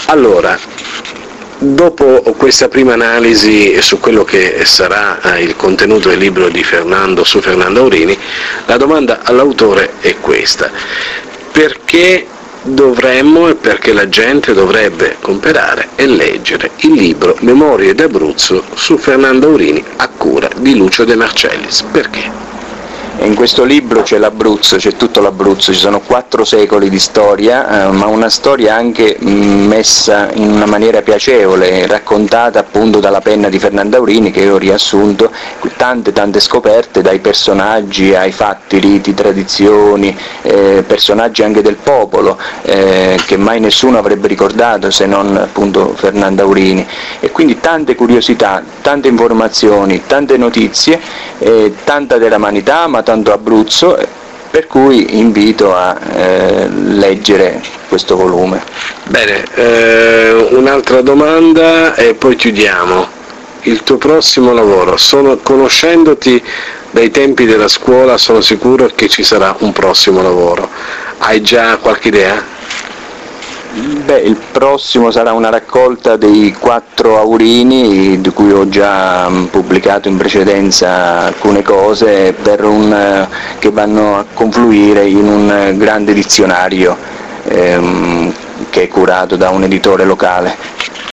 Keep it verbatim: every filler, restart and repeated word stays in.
Allora, dopo questa prima analisi su quello che sarà eh, il contenuto del libro di Fernando su Fernando Aurini, la domanda all'autore è questa: perché dovremmo e perché la gente dovrebbe comprare e leggere il libro Memorie d'Abruzzo su Fernando Aurini a cura di Lucio De Marcellis? Perché? In questo libro c'è l'Abruzzo, c'è tutto l'Abruzzo, ci sono quattro secoli di storia, eh, ma una storia anche mh, messa in una maniera piacevole, raccontata appunto dalla penna di Fernando Aurini, che io ho riassunto, tante tante scoperte, dai personaggi ai fatti, riti, tradizioni, eh, personaggi anche del popolo, eh, che mai nessuno avrebbe ricordato se non appunto Fernando Aurini, e quindi tante curiosità, tante informazioni, tante notizie, eh, tanta della umanità, ma tanto Abruzzo, per cui invito a eh, leggere questo volume. Bene, eh, un'altra domanda e poi chiudiamo. Il tuo prossimo lavoro, sono, conoscendoti dai tempi della scuola, sono sicuro che ci sarà un prossimo lavoro. Hai già qualche idea? Beh, il prossimo sarà una raccolta dei quattro Aurini, di cui ho già pubblicato in precedenza alcune cose, per un, che vanno a confluire in un grande dizionario ehm, che è curato da un editore locale.